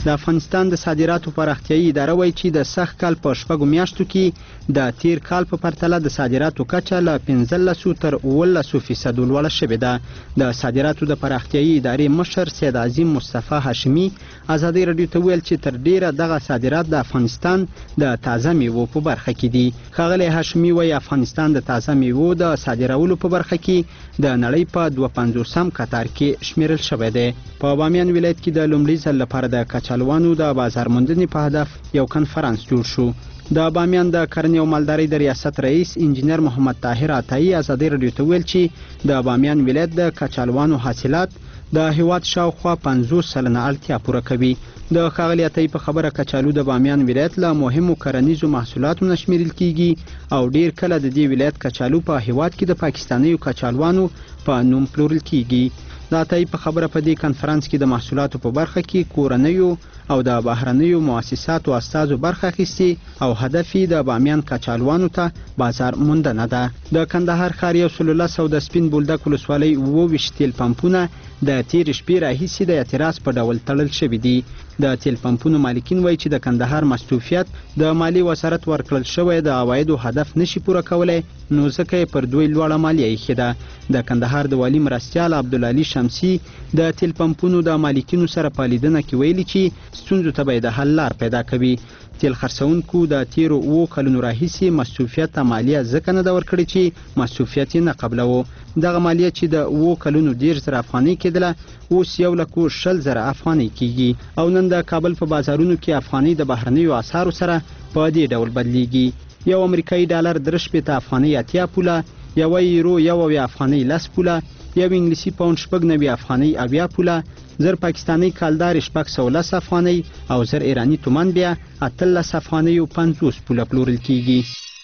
د افغانستان د صادراتو پراختیایي اداره وایي چې د سږ کال په 6 میاشتو کې د تیر کال په پرتله د صادراتو کچه له 15 تر 18% لوړه شوې ده. د صادراتو د پراختیایي ادارې مشر سید عظیم مصطفی هاشمي ازادي راډیو ته ویل چې تر ډیره دغه صادرات د افغانستان د تازه میوو په برخه کې دي. ښاغلی هاشمي وایي افغانستان د تازه میوو د صادرولو په برخه کې د نړۍ په 52 کتار کې شمیرل شوی دی. په بامیان ولایت کې د لومړي ځل لپاره د کچالوانو د بازار موندنې په هدف یو کنفرانس جوړ شو. د بامیان د کرنې او مالدارۍ د ریاست رئیس انجینر محمد طاهر عطایی ازادي راډیو ته ویل چې د بامیان ولایت د کچالوانو حاصلات د هیواد شاوخوا 50 سلنه اړتیا پوره کوي. د ښاغلي عطایی په خبره کچالو د بامیان ولایت له مهمو کرنیزو محصولاتو نه شمیرل کیږي او ډیر کله د دې ولایت کچالو په هیواد کې د پاکستانیو کچالوانو په نوم پلورل کیږي. د عطایی په خبره په دې کنفرانس کې د محصولاتو په برخه کې کورنیو او د بهرنیو مؤسساتو استازو برخه اخیستي او هدف یې د بامیان کچالوانو ته بازار موندنه ده. د کندهار ښار 1100 او د سپین بولدک ولسوالۍ 22 تیل پمپونه د تیر شپې راهیسې د اعتراض په ډول تړل شوي دي. د تیل پمپونو مالکین وایي چې د کندهار مصروفیت د مالی وزارت ورکړل شوی د عوایدو هدف نشي پوره کولی، نو ځکه یې پر دوی لوړه مالیه ایښې ده. د کندهار د والي مرستیال عبدالعلي شمسي د تیل پمپونو د مالکینو سره په لیدنه کې ویلي چې ستونزو ته به د حل لار پیدا کوي. تیل خرڅونکو د تیرو 7 کلونو راهیسې مصروفیت ته مالیه ځکه نه ده ورکړې چې مصروفیت یې نه قبلوه. دغه مالیه چې د 7 کلونو 10,000 افغانۍ کېدله اوس 1,20,000 افغانۍ کېږي او نن د کابل په بازارونو کې افغانۍ د بهرنیو اسعارو سره په دې ډول بدلیږي. یو امریکایي ډالر 3 افغانۍ 80 پوله، یو یورو 1 افغانۍ 10 پوله، یو انګلیسي پاوند 90 افغانۍ 70 پوله، زر پاکستانی کالدار 610 افغانۍ او زر ایرانی تومان بیا 18 افغانۍ او 50 پوله پلورل کیږي.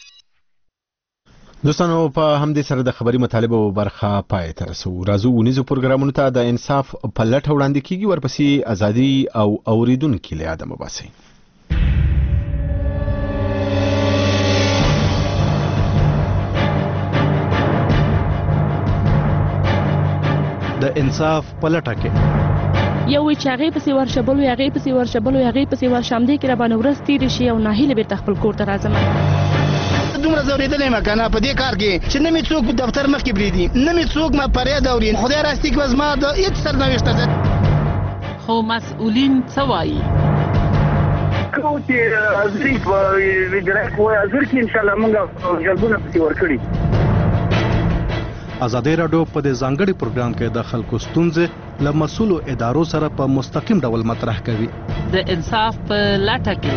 دوستانو په همدې سره د خبري مطالبه برخه پای ته رسو. راځو ونیزو پروګرامونو ته د انصاف په لټه وړاندې کیږي، ورپسې ازادي او اوریدونکو له یاده مباسي. د انصاف په لټه کې یو وی چې هغې پسې ورشه، بل وی هغې پسې ورشه، بل وی هغې پسې ورشه، همدې کې راباندې ورځ تېرې شي او ناهیله بېرته خپل کور ته راځم. دومره ځورېدلی یم که نه په دې کار کې چې نه مې څوک دفتر مخکې پرېږدي، نه مې څوک فریاد اوري. خدای راستي که زما د هېڅ سرنوشت ته خو مسؤلین څه وایي؟ کوم چې حاضري په وجرایت وایي حاضر کې انشاءالله موږ جلبونه پسې ورکړي. ازادي راډیو په دې ځانګړي پروګرام کې د خلکو ستونزې له مسؤلو ادارو سره په مستقیم ډول مطرح کوي. د انصاف په لټه کې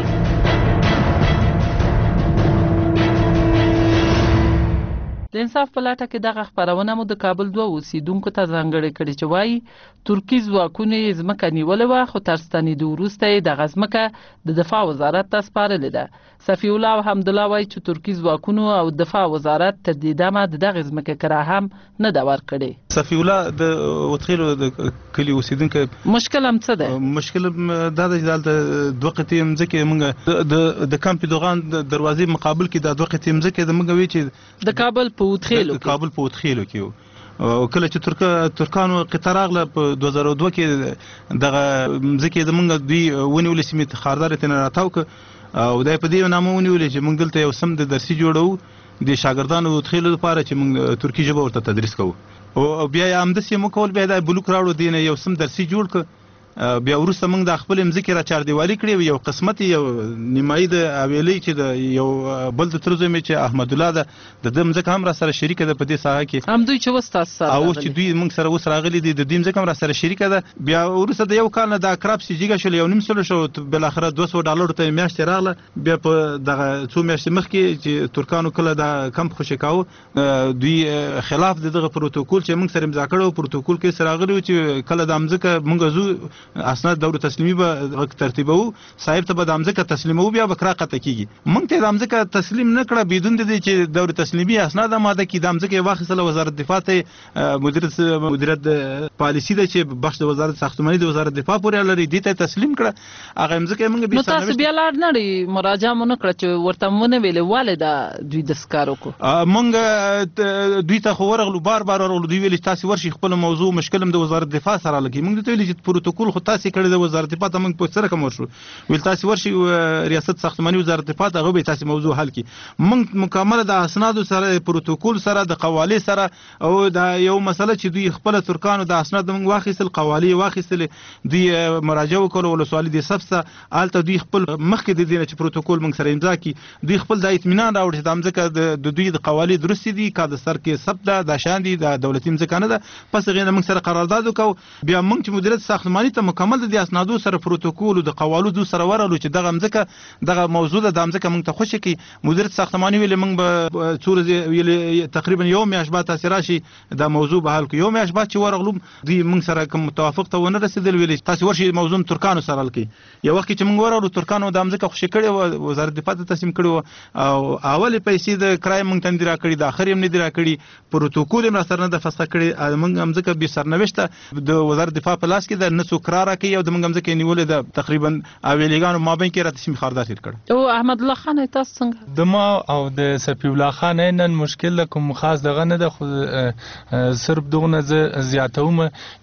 د انصاف په لټه کې دغه خپرونه مو د کابل 2 اوسیدونکو ته ځانګړې کړې چې وایي ترکي ځواکونو یې ځمکه نیولې وه، خو تر ستنېدو وروسته یې دغه ځمکه د دفاع وزارت ته سپارلې ده. صفي الله او حمدالله وایي چې ترکي ځواکونو او دفاع وزارت تر دې دمه د دغې ځمکې کرایه هم نه ده ورکړې. صفي الله د وتخیلو د کلي اوسیدونکی مشکل هم څه دی؟ مشکل دا ده چې دلته 2 قطعې مځکې موږ د کمپ دوغان د دروازې مقابل کې د 2 قطعې مځکې د موږ وی چې د کابل په وتخیلو کې او کله چې ترکانو قطه راغله په 2002 کې دغه مځکې زمونږ دوی ونیولې سیمې خاردار ته نه راتاو او دا په دې نامه ونیولې چې موږ دلته یو سم د درسي جوړو د شاګردانو وتخیلو لپاره چې موږ ترکی ژبه ورته تدریس کوو او بیا یې همداسې موږ کول، بیا د بلوک راوړو دې نه یو سم درسي جوړ کړ. بیا وروسته موږ د خپل مځکې را چاردیوالي کړې، یو قسمت یو نیمایي د حویلۍ چې د یو بل د تر زوی مې چې احمد الله ده د ده مځکه هم را سره شریکه ده په دې ساحه کې. همدوی چې اوس تاسو سره اوس چې دوی موږ سره اوس راغلي دي د دې مځکه هم را سره شریکه ده. بیا وروسته د یو کال نه دا کراب سیجیګه شول، یو نیم سلو شو، بالاخره $200 ته میاشتې راغله. بیا په دغه څو میاشتې مخکې چې ترکانو کله دا کمپ خوشې کاوه، دوی خلاف دغه پروتوکول چې موږ سره امضا کړی و پروتوکول کې سره راغلي و چې کله دا مځکه موږ زو اسناد دور تسلیمي به ترتیبو صاحب ته به د مځکه تسلیمو، بیا به کرا قطع کیږي. موږ ته د مځکه تسلیم نه کړه بدون د دې چې دور تسلیمي اسناد ماده کې د مځکه واخیستله وزارت دفاع ته مدیریت پالیسی ده چې بخش د وزارت ساختماني د وزارت دفاع پورې لري، دې ته تسلیم کړه. هغه مځکه موږ به تاسو بیا لاړ نه لري مراجعه مو نه کړه چې ورته مونږ ویلې والي دا دوی د سکارو کو موږ دوی ته خو ورغلو بار ورغلو، دوی ویل تاسو ورشي خپل موضوع مشکل هم د وزارت دفاع سره لګي. موږ ته ویل چې پروتوکول خو تاسو کړی د وزارت دفاع ته موږ په سره کوم ورشو ویل تاسو ورشي ریاست ساختماني وزارت دفاع ته غوبي تاسو موضوع حل کی موږ مکمل د اسناد سره پروتوکول سره د قوالی سره او د یو مسله چې دوی خپل ترکانو د اسناد موږ واخیستل قوالی واخیستل دوی مراجعه وکړه ولسوالي د سبسه آلته دوی خپل مخکې د دې چې پروتوکول موږ سره امضا کی دوی خپل د اطمینان راوړي چې د امزکه د دوی د قوالی درست دي کا د سر کې ثبت د شان دي د دولتي امزکه نه ده پس غیر موږ سره قرارداد وکاو بیا موږ چې مدیریت ساختماني ته مکمل د اسنادو سره پروتوکول او د قوالو سره ورالو چې دغه امزکه دغه موضوع د امزکه موږ ته خوشی کی مدیریت ساختماني ویل موږ به څور ویل تقریبا یو میاشت بعد تاسو راشي د موضوع به حل کو یو میاشت بعد چې ورغلو دوی موږ سره کوم توافق ته ونه رسیدل ویل تاسو ورشي موضوع ترکانو سره حل کی یو وخت چې موږ ورغلو ترکانو د امزکه خوشی کړي وزارت دفاع ته تسلیم کړي او اول پیسې د کرای موږ تندرا کړی د اخر هم نه درا کړی پروتوکول هم سره نه د فسخ کړي موږ امزکه به سرنوشته د وزارت دفاع په لاس کې د نسو قرار کوي او د موږ امزکه نیولې د تقریبا اویلیګانو مابین کې راته سیمه خاردار تیر کړ او احمد الله خان تاسو څنګه د ما او د سفی الله خان نن مشکل کوم خاص دغه نه د صرف دغه زیاتوم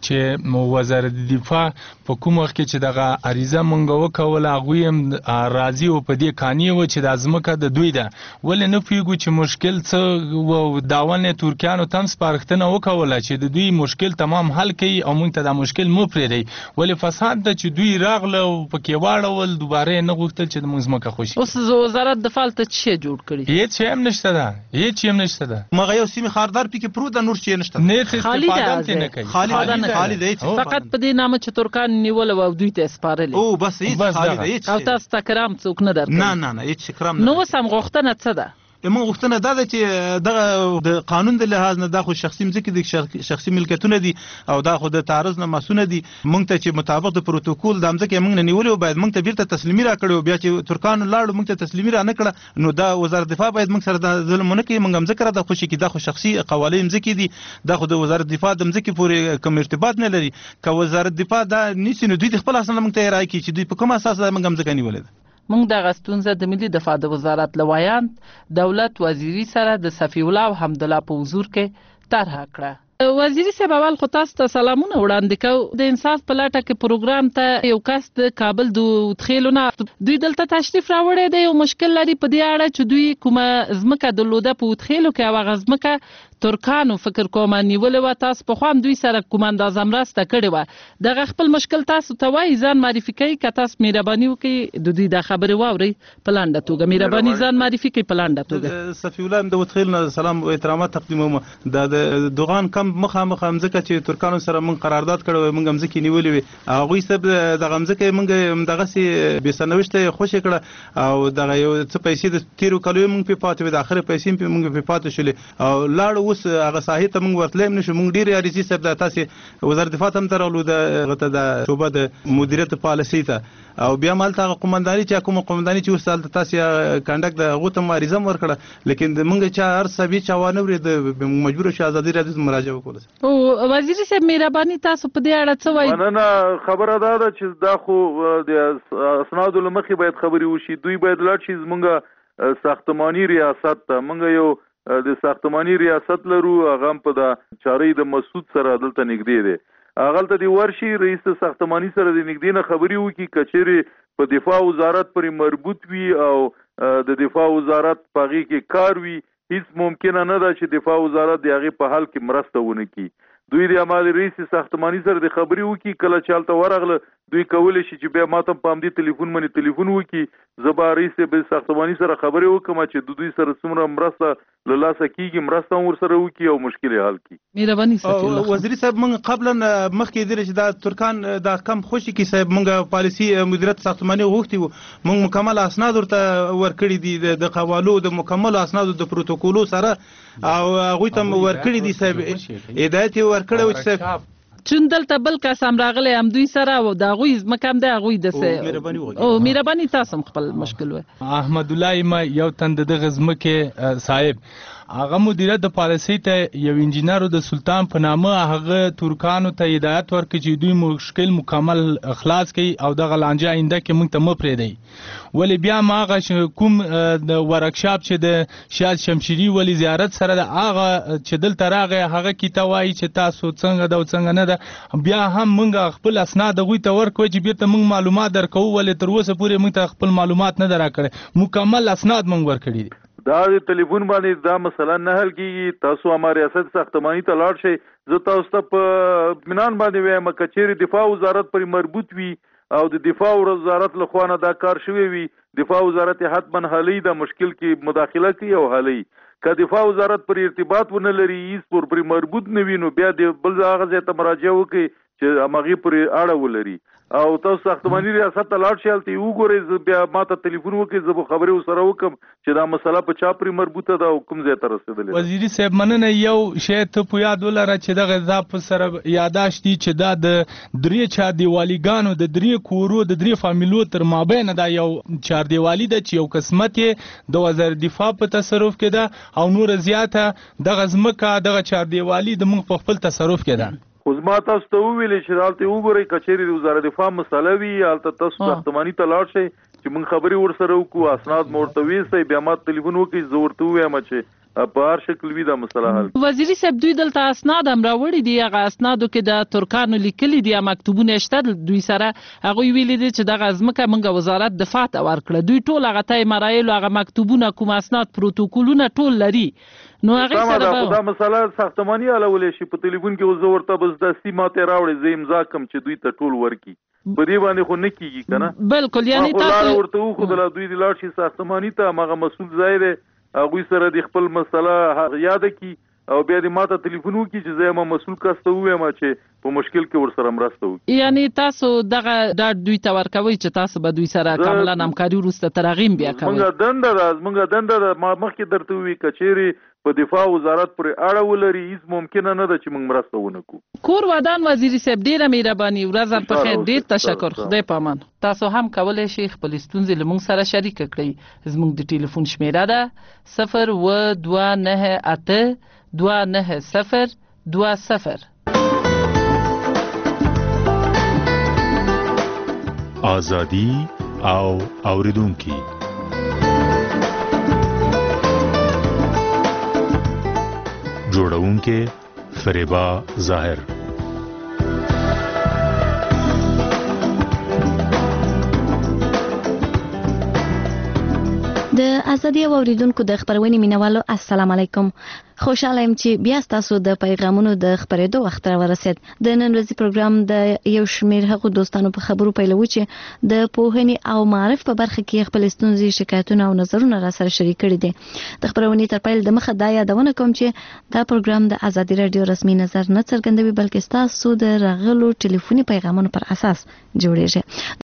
چې وزارت دفاع په کوم وخت کې چې دغه عریضه مونږ وکول هغه هم راضي او په دې کانی و چې د ازمکه د دوی ده ولې نه پیګو چې مشکل څه و داونه ترکیانو تم سپارښتنه وکوله چې د دوی مشکل تمام حل کړي او موږ ته دا مشکل مو پرېږدي ولې فساد د چې دوی راغله او پکې واړول دوباره نه غوښتل چې موږ ځمکه خوشي اوس وزارت دفاع ته څه جوړ کړي هیڅ هم نشته ده هیڅ هم نشته ده مغه یو سیمه خاردار پکې پرو د نور شي نشته نه استفاده نه کوي خالي دی فقط په دې نامه چې ترکان نیول او دوی ته سپارل او بس هیڅ خالي دی او تاسو تکرام څوک نه درکړي نه هیڅ کرام نو سم غوښتنه څه ده موږ غوښتنه دا ده چې دغه د قانون د لحاظ نه دا خو شخصي ملکیت دي شخصي ملکیتونه دي او دا خو د تعرض نه مسونه دي موږ ته چې مطابق د پروتوکول د امزکه موږ نه نیولې باید موږ ته بیرته تسلیمي راکړو بیا چې ترکانو لاړو موږ ته تسلیمي را نه کړه نو دا وزارت دفاع باید موږ سره د ظلم نه کوي موږ امزکه را د خوشي کې دا خو شخصي قوالې امزکه دي دا خو د وزارت دفاع د امزکه پورې کوم ارتباط نه لري که وزارت دفاع دا نیسي نو دوی خپل اصل موږ ته راځي چې دوی په کوم اساس موږ امزکه نیولې موږ د غستونزه د ملي دفاع د وزارت لوایان دولت وزیری سره د صفی الله او حمد الله په حضور کې طرح کړه وزیری صاحب اول خو تاسو ته سلامونه وړاندې کوم د انصاف په لټه کې پروګرام ته یو کس د کابل د تخیلونه دوی دلته تشریف راوړی دی یو مشکل لري په دې اړه چې دوی کومه ځمکه درلوده په تخیلو کې هغه ځمکه ترکانو فکر کوم نیولې و تاسو په خوام دوی سره کوم اندازه مرسته کړې و دغه خپل مشکل تاسو ته وایي ځان معرفي کوي که تاسو مهرباني وکړئ د دوی د خبرې واورئ په لنډه توګه مهرباني ځان معرفي کوي په لنډه توګه صفی الله د وتخیل نه سلام او احترامات تقدیموم د دوغان کم مخامخ امزکه چې ترکانو سره مونږ قرارداد کړو مونږ امزکه نیولې وي هغه سب د امزکه مونږ دغه سي به سنوشته خوشی کړه او دغه یو څه پیسې د تیرو کلو مونږ په پاتې د اخر پیسې په مونږ په پاتې شولې او لاړ اوس هغه صحیح ته مونږ ورتلې نشو مونږ ډیر اړیزي سب د تاسو وزارت دفاع هم ترلو د شوبه د مدیریت پالیسي ته او بیا مالته قومنداني چې کوم قومنداني چې وسال تاسو کانډکټ د غوته مریضم ورکړه لیکن مونږ چې هر سبي چوانه ورې د مجبور شو ازادي راځي مراجعه وکړه او وزیر صاحب مهرباني تاسو په دې اړه څه وایي نه خبره ده چې دا خو د اسناد لمخې باید خبري وشي دوی باید لاړ شي مونږ ساختماني ریاست ته مونږ یو د ساختماني ریاست لرو هغه په د چارې د مسعود سره دلته نږدې دی هغه ته دی ورشي رئیس ساختماني سره د نږدې نه خبري وکي کچېری په دفاع وزارت پرې مربوط وي او د دفاع وزارت پاغي کې کار وي هیڅ ممکن نه ده چې دفاع وزارت د هغه په حل کې مرسته ونه کړي دوی د عمل رئیس ساختماني سره د خبري وکي کله چالت ورغله دوی کولای شي چې بیا ماته په امدي ټلیفون باندې ټلیفون وکي زبا رئیس به ساختماني سره خبري وکم چې دوی سره څومره مرسته لاسه کیږي مرسته ور سره وکي او مشکل حل کی مهرباني صاحب وزیر صاحب موږ قبلا مخکې درې چې دا ترکان دا کم خوشي کی صاحب موږ پالیسي مدیریت ساختماني غوښتي وو موږ مکمل اسناد ورته ورکړي دي د قوالو د مکمل اسناد د پروتوکولو سره او هغه ته ورکړي دي صاحب هدایت ورکړي و صاحب چون دلته بل کسم راغلی هم دوی سره او د هغوی ځمکه هم د هغوی دسې او مهرباني تاسو خپل مشکل و احمد الله ما یو تند د غزمکه صاحب هغه مدیریت د پالیسۍ ته یو انجینر د سلطان په نامه هغه ترکانو ته هدایت ورکړي چې دوی مشکل مکمل خلاص کړي او دغه لانجه آینده کې موږ ته مه پرېږدئ. ولې بیا ما هغه کوم د ورکشاپ چې د شاد شمشیري ولي زیارت سره د هغه چې دلته راغی هغه کیته وایي چې تاسو څنګه ده او څنګه نه ده، بیا هم موږ خپل اسناد هغوی ته ورکوو چې بیرته موږ معلومات درکوو، ولې تر اوسه پورې موږ ته خپل معلومات نه ده راکړی، مکمل اسناد موږ ورکړي دي. دا د ټلیفون باندې دا مثلا نه حل کیږي. تاسو امر ریاست ساختماني ته لاړ شئ. زه تاسو ته په اطمینان باندې وایم که چیرې دفاع وزارت پرې مربوط وي او د دفاع وزارت له خوا نه دا کار شوی وي، دفاع وزارت حتما حلی دا مشکل کې مداخله کوي او حلی. که دفاع وزارت پر ارتباط ونه لري، هیڅ پر مربوط نه وي، نو بیا د بل هغه ځای ته مراجعه وکړي چې همغې پرې اړه ولري. او تاسو ساختماني ریاست ته لاړ شئ، هلته یې وګورئ، بیا ما ته ټلیفون وکړئ، زه به خبرې ورسره وکړم چې دا مسله په چا پرې مربوطه ده او کوم ځای ته رسېدلې ده. وزیري صاحب مننه. یو شی ته په یاد ولره چې دغه دا په سره یاداشت دي چې دا د 3 چاردیوالیګانو د 3 کورو د 3 فامیلو تر مابین دا یو چاردیوالي ده چې یو قسمت یې د وزارت دفاع په تصرف کې ده او نور زیاته دغه ځمکه دغه چاردیوالي د موږ په خپل تصرف کې ده. خو زما تاسو ته وویلې چې هلته وګورئ که چیرې د وزارت دفاع مسله وي، هلته تاسو ساختماني ته لاړ شئ چې موږ خبرې ورسره وکړو، اسناد مو ورته ویسئ، بیا ما ټلیفون وکړئ، زه ورته ووایم چې په هر شکل وي دا مسله حل. وزیري صاحب دوی دلته اسناد هم راوړي دي، هغه اسنادو کې د ترکانو لیکلي دي، مکتوبونه شته دوی سره، هغوی ویلي دي چې دغه ځمکه موږ وزارت دفاع ته ورکړه. دوی ټول هغه ته مرایلو هغه مکتوبونه کوم اسناد پروتوکولونه ټول لري، نو هغه سره دا مسله ساختماني حلولی شي. په ټلیفون کې زه ورته بس دستي ماته راوړي، زه امضا کړم چې دوی ته ټول ورکړي. په دې باندې خو نه کېږي که نه؟ بلکل. یعنې تاسو ورته وښودله دوی دې لاړ شي ساختماني ته، هماغه مسؤل ځای دی، هغوی سره د خپل مسله یاده کړي او بیا دې ما ته ټلیفون وکړي چې زه یم مسؤل کس ته ووایم چې په مشکل کې ورسره مرسته وکړي. یعنې تاسو دغه ډاډ دوی ته ورکوئ چې تاسو به دوی سره کاملا همکاري وروسته تر هغې بیا کوئ؟ زموږ دنده ده. ما مخکې درته ووي که چیرې په دفاع وزارت پرې اړه ولري، هیڅ ممکنه نه ده چې موږ مرسته ونه کړو. کور ودان وزیري صاحب ډېره مهرباني، ورځ هم په خیر، ډېر تشکر، خدای په امان. تاسو هم کولی شئ خپل ستونزې له موږ سره شریکه کړئ. زموږ د ټلیفون شمیره ده 02298 29020. آزادی او اوریدونکي. جوړونکې فریبا ظاهر. د ازادي او اوریدونکو د خبرونې مینوالو السلام علیکم. خوشاله یم چې بیا تاسو د پیغامونو د خبرېدو وخت را ورسید. د نن ورځې پروګرام د یو شمېر هغو دوستانو په خبرو پیلوي چې د پوهنې او معرف په برخه کې خپل ستونزې، شکایتونه او نظرونه را سره شریک کړي دي. د خبرونې تر پیل د مخه دا یادونه کوم چې دا پروګرام د ازادي رادیو رسمي نظر نه څرګندوي، بلکې تاسو د راغلو ټلیفوني پیغامونو پر اساس جوړیږي.